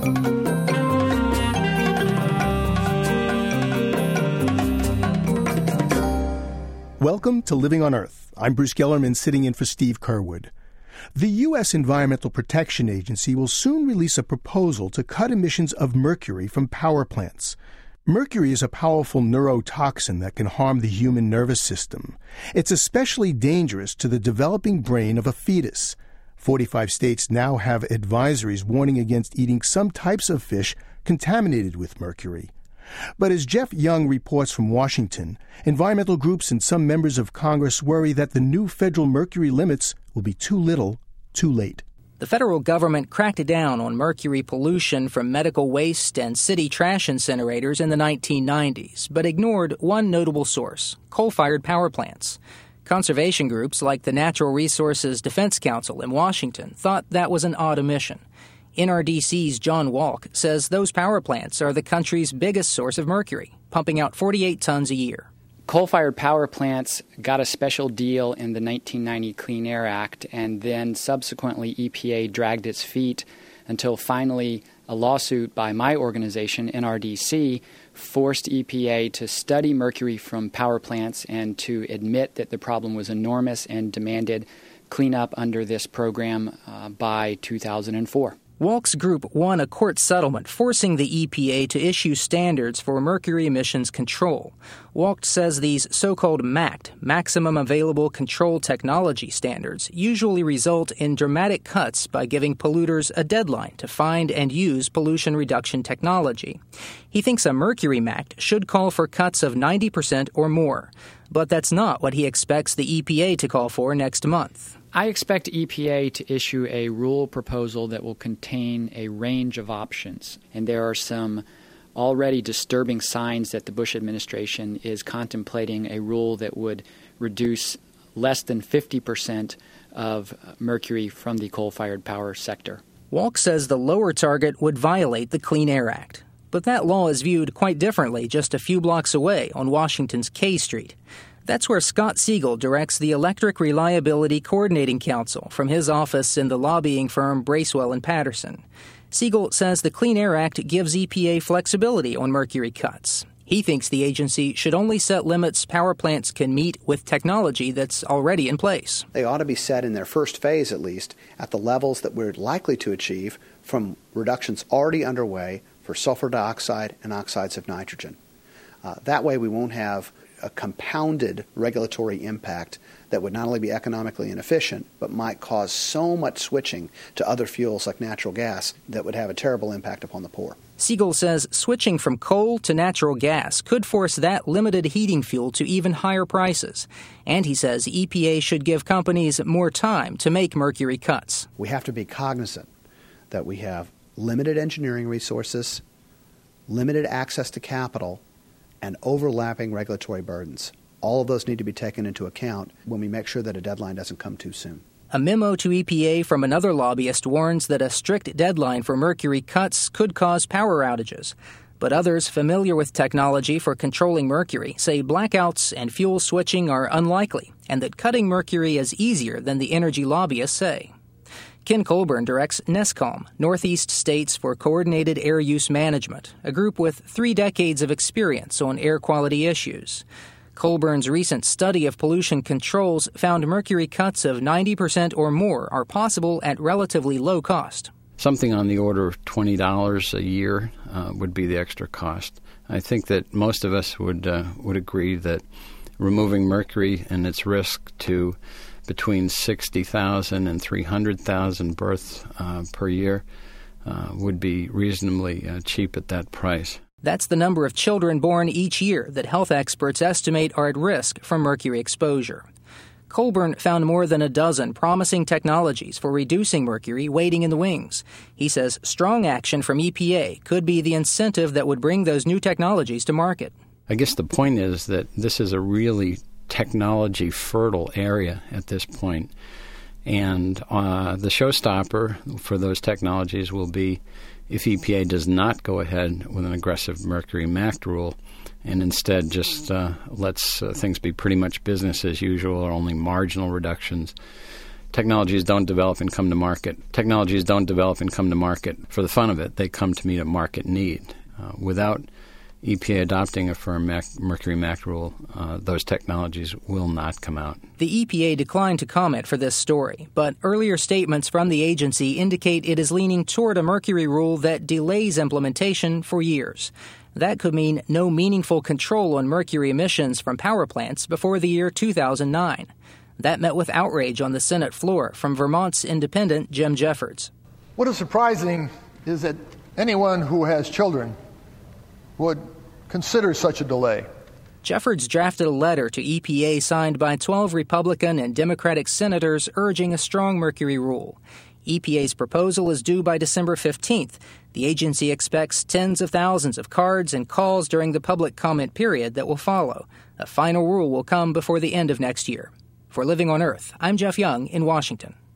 Welcome to Living on Earth. I'm Bruce Gellerman, sitting in for Steve Curwood. The U.S. Environmental Protection Agency will soon release a proposal to cut emissions of mercury from power plants. Mercury is a powerful neurotoxin that can harm the human nervous system. It's especially dangerous to the developing brain of a fetus. 45 states now have advisories warning against eating some types of fish contaminated with mercury. But as Jeff Young reports from Washington, environmental groups and some members of Congress worry that the new federal mercury limits will be too little, too late. The federal government cracked down on mercury pollution from medical waste and city trash incinerators in the 1990s, but ignored one notable source: coal-fired power plants. Conservation groups like the Natural Resources Defense Council in Washington thought that was an odd omission. NRDC's John Walk says those power plants are the country's biggest source of mercury, pumping out 48 tons a year. Coal-fired power plants got a special deal in the 1990 Clean Air Act, and then subsequently EPA dragged its feet until finally a lawsuit by my organization, NRDC, forced EPA to study mercury from power plants and to admit that the problem was enormous and demanded cleanup under this program by 2004. Walk's group won a court settlement forcing the EPA to issue standards for mercury emissions control. Walk says these so-called MACT, Maximum Available Control Technology standards, usually result in dramatic cuts by giving polluters a deadline to find and use pollution reduction technology. He thinks a mercury MACT should call for cuts of 90% or more, but that's not what he expects the EPA to call for next month. I expect EPA to issue a rule proposal that will contain a range of options, and there are some already disturbing signs that the Bush administration is contemplating a rule that would reduce less than 50% of mercury from the coal-fired power sector. Walk says the lower target would violate the Clean Air Act, but that law is viewed quite differently just a few blocks away on Washington's K Street. That's where Scott Siegel directs the Electric Reliability Coordinating Council from his office in the lobbying firm Bracewell and Patterson. Siegel says the Clean Air Act gives EPA flexibility on mercury cuts. He thinks the agency should only set limits power plants can meet with technology that's already in place. They ought to be set in their first phase, at least, at the levels that we're likely to achieve from reductions already underway for sulfur dioxide and oxides of nitrogen. That way we won't have a compounded regulatory impact that would not only be economically inefficient, but might cause so much switching to other fuels like natural gas that would have a terrible impact upon the poor. Siegel says switching from coal to natural gas could force that limited heating fuel to even higher prices. And he says EPA should give companies more time to make mercury cuts. We have to be cognizant that we have limited engineering resources, limited access to capital, and overlapping regulatory burdens. All of those need to be taken into account when we make sure that a deadline doesn't come too soon. A memo to EPA from another lobbyist warns that a strict deadline for mercury cuts could cause power outages. But others familiar with technology for controlling mercury say blackouts and fuel switching are unlikely, and that cutting mercury is easier than the energy lobbyists say. Ken Colburn directs NESCOM, Northeast States for Coordinated Air Use Management, a group with 3 decades of experience on air quality issues. Colburn's recent study of pollution controls found mercury cuts of 90% or more are possible at relatively low cost. Something on the order of $20 a year would be the extra cost. I think that most of us would agree that removing mercury and its risk to between 60,000 and 300,000 births per year would be reasonably cheap at that price. That's the number of children born each year that health experts estimate are at risk from mercury exposure. Colburn found more than a dozen promising technologies for reducing mercury waiting in the wings. He says strong action from EPA could be the incentive that would bring those new technologies to market. I guess the point is that this is a really technology-fertile area at this point. And the showstopper for those technologies will be if EPA does not go ahead with an aggressive mercury MACT rule and instead just lets things be pretty much business as usual or only marginal reductions Technologies don't develop and come to market. Technologies don't develop and come to market for the fun of it. They come to meet a market need. Without EPA adopting a firm mercury MAC rule, those technologies will not come out. The EPA declined to comment for this story, but earlier statements from the agency indicate it is leaning toward a mercury rule that delays implementation for years. That could mean no meaningful control on mercury emissions from power plants before the year 2009. That met with outrage on the Senate floor from Vermont's independent Jim Jeffords. What is surprising is that anyone who has children would consider such a delay. Jeffords drafted a letter to EPA signed by 12 Republican and Democratic senators urging a strong mercury rule. EPA's proposal is due by December 15th. The agency expects tens of thousands of cards and calls during the public comment period that will follow. A final rule will come before the end of next year. For Living on Earth, I'm Jeff Young in Washington.